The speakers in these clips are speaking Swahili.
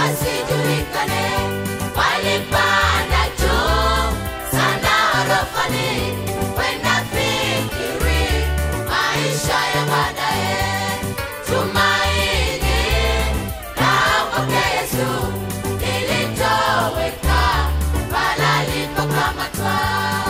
wasijulikane. Walipanda juu sana orofani, wenda fikiri maisha ya baadaye. Tumaini la kwake Yesu lilitoweka pale alipokamatwa.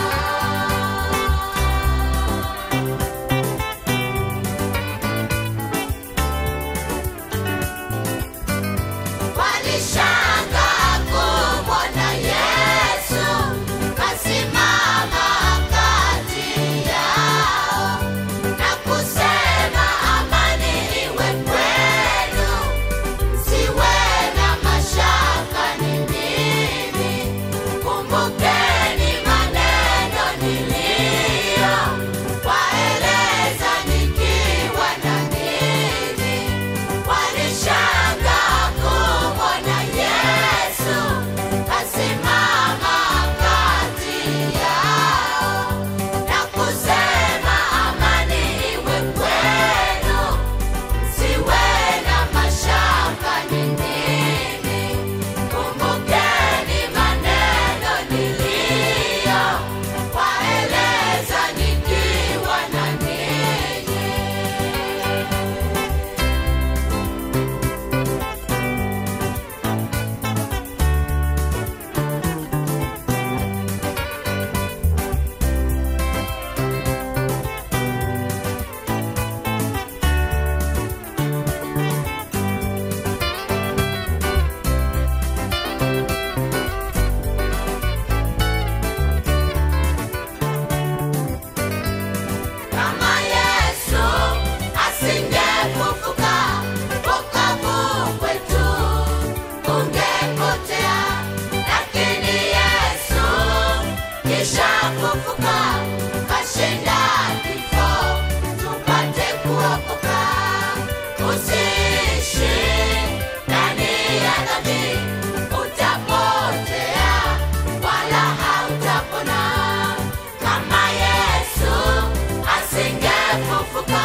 Walishangaa kumwona Yesu kasimama kati yao na kusema, amani iwe kwenu, msiwe na mashaka, ni mimi. Kumbukeni maneno niliyowaeleza nikiwa na ninyi. Walishangaa kumwona Yesu kasimama kati yao na kusema, amani iwe kwenu, msiwe na mashaka, ni mimi. Kumbukeni maneno niliyowaeleza nikiwa na ninyi. Kama Yesu asingefufuka, wokovu kwetu ungepotea. Lakini Yesu kishafufuka, kashinda kifo, tupate kuokoka. Usiishi ndani ya dhambi, utapotea wala hautapona. Kama Yesu asingefufuka,